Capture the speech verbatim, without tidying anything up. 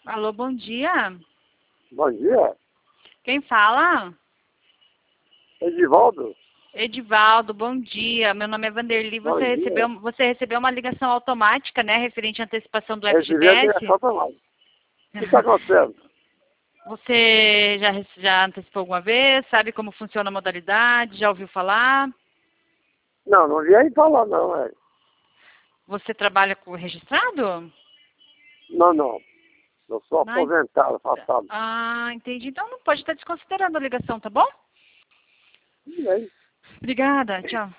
Alô, bom dia. Bom dia. Quem fala? Edivaldo? Edivaldo, bom dia. Meu nome é Vanderly. Bom Você dia. recebeu, você recebeu uma ligação automática, né, referente à antecipação do Recebi a F G T S? ligação também. O que está acontecendo? Você já, rece- já antecipou alguma vez? Sabe como funciona a modalidade? Já ouviu falar? Não, não vi aí falar não, é. Você trabalha com registrado? Não, não. Eu sou Não, en- aposentado, afastado. Ah, entendi. Então não pode estar desconsiderando a ligação, tá bom? E aí? Obrigada, tchau.